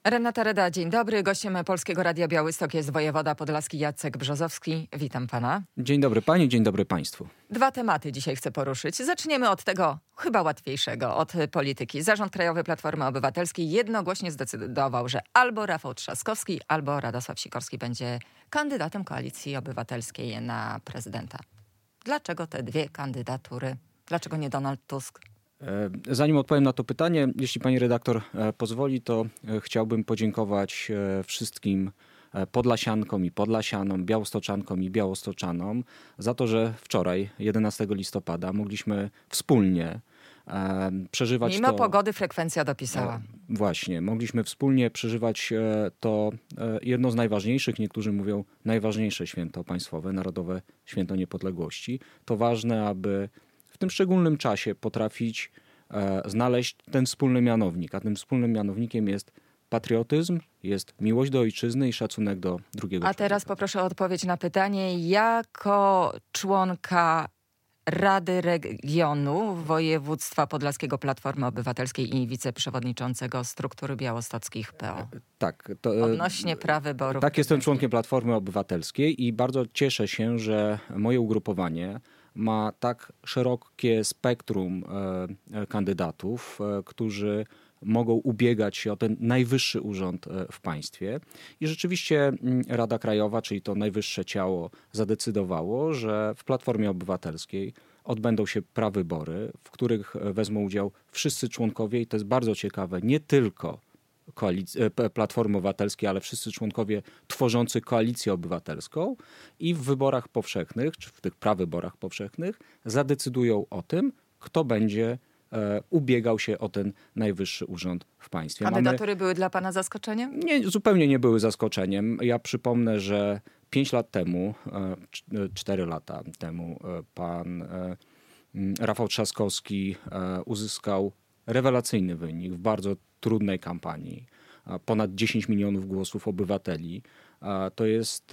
Renata Reda, dzień dobry. Gościem Polskiego Radia Białystok jest wojewoda podlaski Jacek Brzozowski. Witam pana. Dzień dobry pani, dzień dobry państwu. Dwa tematy dzisiaj chcę poruszyć. Zaczniemy od tego chyba łatwiejszego, od polityki. Zarząd Krajowy Platformy Obywatelskiej jednogłośnie zdecydował, że albo Rafał Trzaskowski, albo Radosław Sikorski będzie kandydatem Koalicji Obywatelskiej na prezydenta. Dlaczego te dwie kandydatury? Dlaczego nie Donald Tusk? Zanim odpowiem na to pytanie, jeśli pani redaktor pozwoli, to chciałbym podziękować wszystkim podlasiankom i podlasianom, białostoczankom i białostoczanom za to, że wczoraj, 11 listopada, mogliśmy wspólnie przeżywać Mimo pogody frekwencja dopisała. Właśnie, mogliśmy wspólnie przeżywać to jedno z najważniejszych, niektórzy mówią najważniejsze święto państwowe, Narodowe Święto Niepodległości. To ważne, aby w tym szczególnym czasie potrafić znaleźć ten wspólny mianownik, a tym wspólnym mianownikiem jest patriotyzm, jest miłość do ojczyzny i szacunek do drugiego człowieka. A teraz poproszę o odpowiedź na pytanie. Jako członka Rady Regionu Województwa Podlaskiego Platformy Obywatelskiej i wiceprzewodniczącego struktury białostockich PO. Tak. Odnośnie prawyborów. Tak, jestem członkiem Platformy Obywatelskiej i bardzo cieszę się, że moje ugrupowanie ma tak szerokie spektrum kandydatów, którzy mogą ubiegać się o ten najwyższy urząd w państwie. I rzeczywiście Rada Krajowa, czyli to najwyższe ciało, zadecydowało, że w Platformie Obywatelskiej odbędą się prawybory, w których wezmą udział wszyscy członkowie i to jest bardzo ciekawe, nie tylko Platformy Obywatelskiej, ale wszyscy członkowie tworzący Koalicję Obywatelską i w wyborach powszechnych, czy w tych prawyborach powszechnych zadecydują o tym, kto będzie ubiegał się o ten najwyższy urząd w państwie. Kandydatury były dla pana zaskoczeniem? Nie, zupełnie nie były zaskoczeniem. Ja przypomnę, że 5 lat temu, 4 lata temu pan Rafał Trzaskowski uzyskał rewelacyjny wynik w bardzo trudnej kampanii. Ponad 10 milionów głosów obywateli. To jest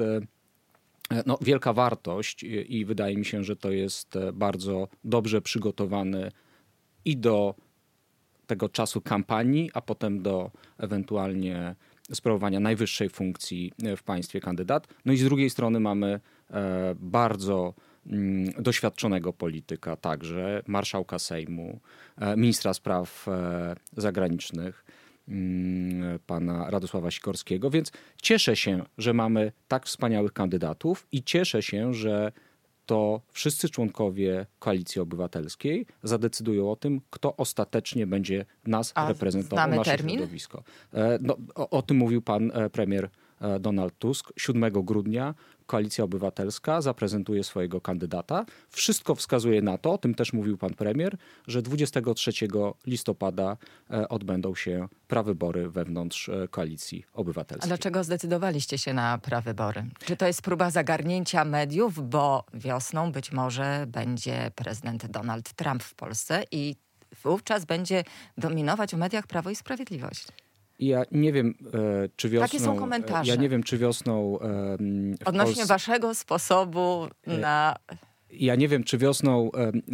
wielka wartość i wydaje mi się, że to jest bardzo dobrze przygotowany i do tego czasu kampanii, a potem do ewentualnie sprawowania najwyższej funkcji w państwie kandydat. No i z drugiej strony mamy bardzo doświadczonego polityka, także marszałka Sejmu, ministra spraw zagranicznych, pana Radosława Sikorskiego. Więc cieszę się, że mamy tak wspaniałych kandydatów i cieszę się, że to wszyscy członkowie Koalicji Obywatelskiej zadecydują o tym, kto ostatecznie będzie nas reprezentował, nasze środowisko. O tym mówił pan premier Donald Tusk. 7 grudnia Koalicja Obywatelska zaprezentuje swojego kandydata. Wszystko wskazuje na to, o tym też mówił pan premier, że 23 listopada odbędą się prawybory wewnątrz Koalicji Obywatelskiej. A dlaczego zdecydowaliście się na prawybory? Czy to jest próba zagarnięcia mediów, bo wiosną być może będzie prezydent Donald Trump w Polsce i wówczas będzie dominować w mediach Prawo i Sprawiedliwość? Ja nie wiem, czy wiosną... Takie są komentarze. Ja nie wiem, czy wiosną... Odnośnie waszego sposobu na... Ja nie wiem, czy wiosną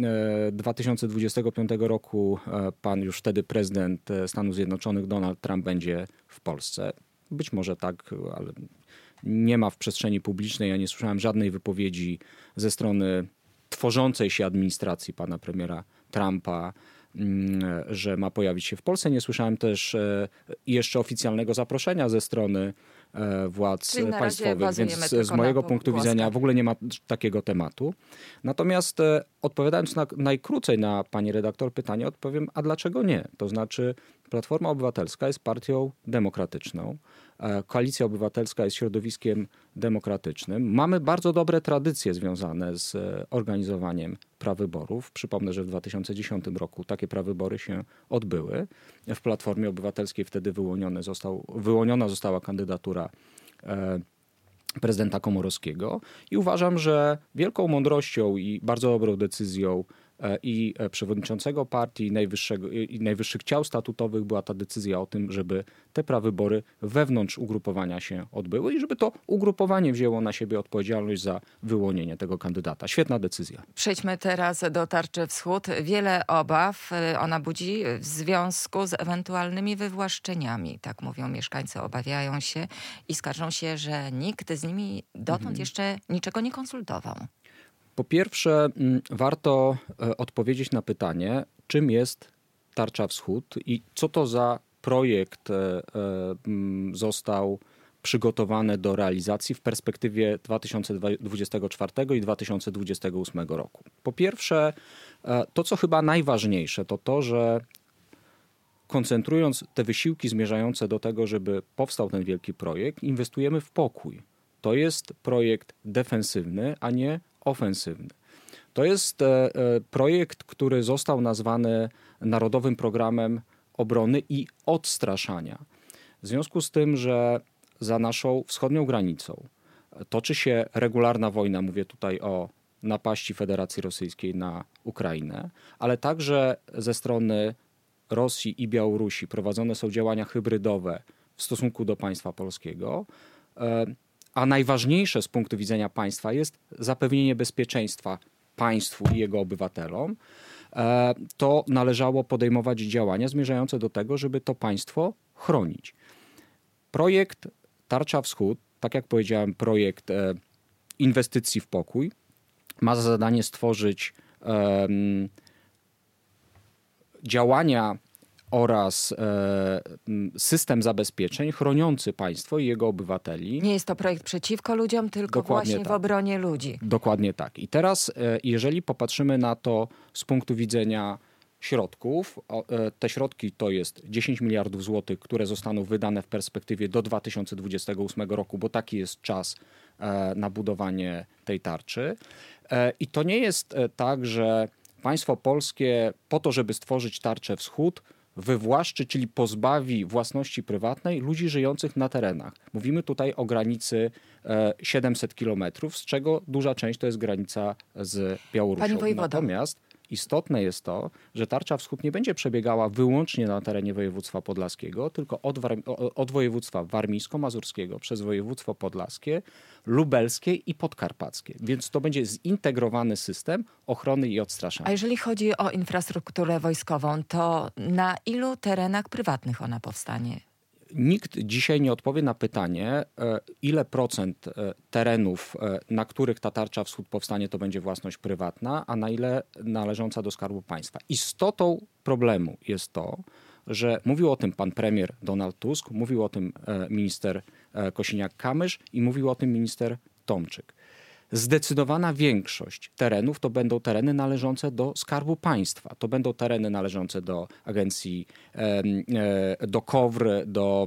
2025 roku pan już wtedy prezydent Stanów Zjednoczonych Donald Trump będzie w Polsce. Być może tak, ale nie ma w przestrzeni publicznej. Ja nie słyszałem żadnej wypowiedzi ze strony tworzącej się administracji pana premiera Trumpa, że ma pojawić się w Polsce. Nie słyszałem też jeszcze oficjalnego zaproszenia ze strony władz państwowych, więc z mojego punktu widzenia w ogóle nie ma takiego tematu. Natomiast odpowiadając najkrócej na pani redaktor pytanie, odpowiem, a dlaczego nie? To znaczy Platforma Obywatelska jest partią demokratyczną. Koalicja Obywatelska jest środowiskiem demokratycznym. Mamy bardzo dobre tradycje związane z organizowaniem prawyborów. Przypomnę, że w 2010 roku takie prawybory się odbyły. W Platformie Obywatelskiej wtedy wyłoniona została kandydatura prezydenta Komorowskiego i uważam, że wielką mądrością i bardzo dobrą decyzją i przewodniczącego partii, i najwyższych ciał statutowych była ta decyzja o tym, żeby te prawybory wewnątrz ugrupowania się odbyły i żeby to ugrupowanie wzięło na siebie odpowiedzialność za wyłonienie tego kandydata. Świetna decyzja. Przejdźmy teraz do tarczy wschód. Wiele obaw ona budzi w związku z ewentualnymi wywłaszczeniami. Tak mówią mieszkańcy, obawiają się i skarżą się, że nikt z nimi dotąd jeszcze niczego nie konsultował. Po pierwsze, warto odpowiedzieć na pytanie, czym jest Tarcza Wschód i co to za projekt został przygotowany do realizacji w perspektywie 2024 i 2028 roku. Po pierwsze, to co chyba najważniejsze, to to, że koncentrując te wysiłki zmierzające do tego, żeby powstał ten wielki projekt, inwestujemy w pokój. To jest projekt defensywny, a nie ofensywny. To jest projekt, który został nazwany Narodowym Programem Obrony i Odstraszania. W związku z tym, że za naszą wschodnią granicą toczy się regularna wojna, mówię tutaj o napaści Federacji Rosyjskiej na Ukrainę, ale także ze strony Rosji i Białorusi prowadzone są działania hybrydowe w stosunku do państwa polskiego, a najważniejsze z punktu widzenia państwa jest zapewnienie bezpieczeństwa państwu i jego obywatelom, to należało podejmować działania zmierzające do tego, żeby to państwo chronić. Projekt Tarcza Wschód, tak jak powiedziałem, projekt inwestycji w pokój, ma za zadanie stworzyć działania oraz system zabezpieczeń chroniący państwo i jego obywateli. Nie jest to projekt przeciwko ludziom, tylko Dokładnie właśnie tak. w obronie ludzi. Dokładnie tak. I teraz, jeżeli popatrzymy na to z punktu widzenia środków, te środki to jest 10 miliardów złotych, które zostaną wydane w perspektywie do 2028 roku, bo taki jest czas na budowanie tej tarczy. I to nie jest tak, że państwo polskie po to, żeby stworzyć Tarczę Wschód, wywłaszczy, czyli pozbawi własności prywatnej ludzi żyjących na terenach. Mówimy tutaj o granicy 700 kilometrów, z czego duża część to jest granica z Białorusią. Panie wojewodo. Natomiast istotne jest to, że Tarcza Wschód nie będzie przebiegała wyłącznie na terenie województwa podlaskiego, tylko od województwa warmińsko-mazurskiego przez województwo podlaskie, lubelskie i podkarpackie. Więc to będzie zintegrowany system ochrony i odstraszania. A jeżeli chodzi o infrastrukturę wojskową, to na ilu terenach prywatnych ona powstanie? Nikt dzisiaj nie odpowie na pytanie, ile procent terenów, na których ta Tarcza Wschód powstanie, to będzie własność prywatna, a na ile należąca do Skarbu Państwa. Istotą problemu jest to, że mówił o tym pan premier Donald Tusk, mówił o tym minister Kosiniak-Kamysz i mówił o tym minister Tomczyk. Zdecydowana większość terenów to będą tereny należące do Skarbu Państwa. To będą tereny należące do agencji, do KOWR, do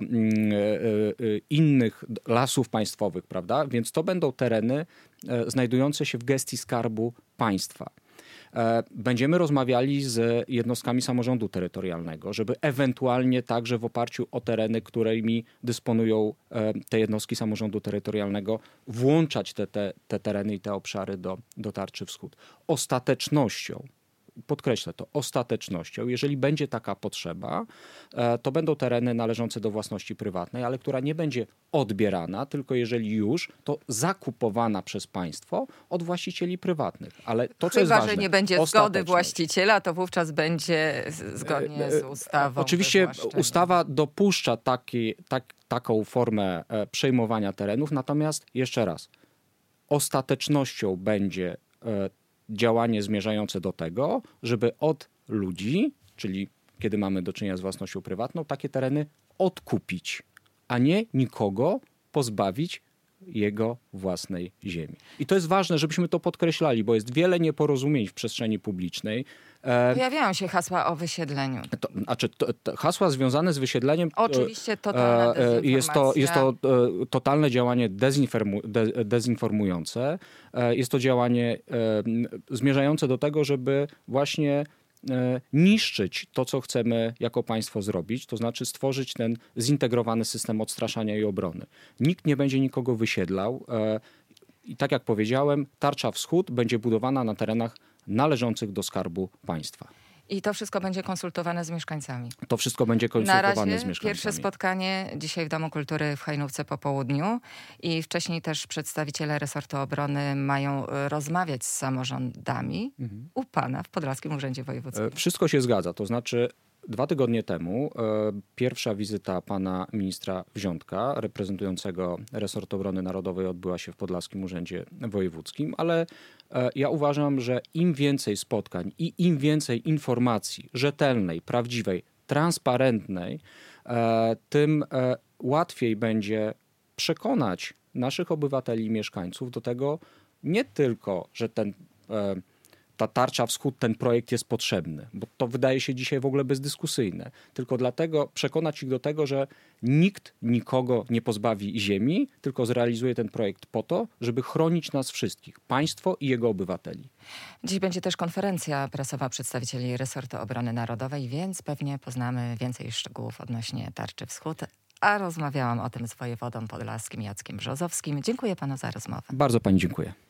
innych lasów państwowych, prawda? Więc to będą tereny znajdujące się w gestii Skarbu Państwa. Będziemy rozmawiali z jednostkami samorządu terytorialnego, żeby ewentualnie także w oparciu o tereny, którymi dysponują te jednostki samorządu terytorialnego, włączać te tereny i te obszary do Tarczy Wschód. Ostatecznością, podkreślę to, ostatecznością, jeżeli będzie taka potrzeba, to będą tereny należące do własności prywatnej, ale która nie będzie odbierana, tylko jeżeli już, to zakupowana przez państwo od właścicieli prywatnych. Ale to, co jest ważne, że nie będzie zgody właściciela, to wówczas będzie zgodnie z ustawą. Oczywiście ustawa dopuszcza taką formę przejmowania terenów, natomiast jeszcze raz, ostatecznością będzie działanie zmierzające do tego, żeby od ludzi, czyli kiedy mamy do czynienia z własnością prywatną, takie tereny odkupić, a nie nikogo pozbawić jego własnej ziemi. I to jest ważne, żebyśmy to podkreślali, bo jest wiele nieporozumień w przestrzeni publicznej. Pojawiają się hasła o wysiedleniu. Hasła związane z wysiedleniem... Oczywiście totalna dezinformacja. Jest to totalne działanie dezinformujące. Jest to działanie zmierzające do tego, żeby właśnie niszczyć to, co chcemy jako państwo zrobić, to znaczy stworzyć ten zintegrowany system odstraszania i obrony. Nikt nie będzie nikogo wysiedlał i tak jak powiedziałem, Tarcza Wschód będzie budowana na terenach należących do Skarbu Państwa. I to wszystko będzie konsultowane z mieszkańcami. To wszystko będzie konsultowane z mieszkańcami. Pierwsze spotkanie dzisiaj w Domu Kultury w Hajnówce po południu i wcześniej też przedstawiciele resortu obrony mają rozmawiać z samorządami u pana w Podlaskim Urzędzie Wojewódzkim. Wszystko się zgadza. To znaczy 2 tygodnie temu pierwsza wizyta pana ministra Wziątka, reprezentującego resort obrony narodowej, odbyła się w Podlaskim Urzędzie Wojewódzkim, ale ja uważam, że im więcej spotkań i im więcej informacji rzetelnej, prawdziwej, transparentnej, tym łatwiej będzie przekonać naszych obywateli i mieszkańców do tego nie tylko, że ta tarcza wschód, ten projekt jest potrzebny, bo to wydaje się dzisiaj w ogóle bezdyskusyjne. Tylko dlatego przekonać ich do tego, że nikt nikogo nie pozbawi ziemi, tylko zrealizuje ten projekt po to, żeby chronić nas wszystkich, państwo i jego obywateli. Dziś będzie też konferencja prasowa przedstawicieli resortu obrony narodowej, więc pewnie poznamy więcej szczegółów odnośnie tarczy wschód. A rozmawiałam o tym z wojewodą podlaskim Jackiem Brzozowskim. Dziękuję panu za rozmowę. Bardzo pani dziękuję.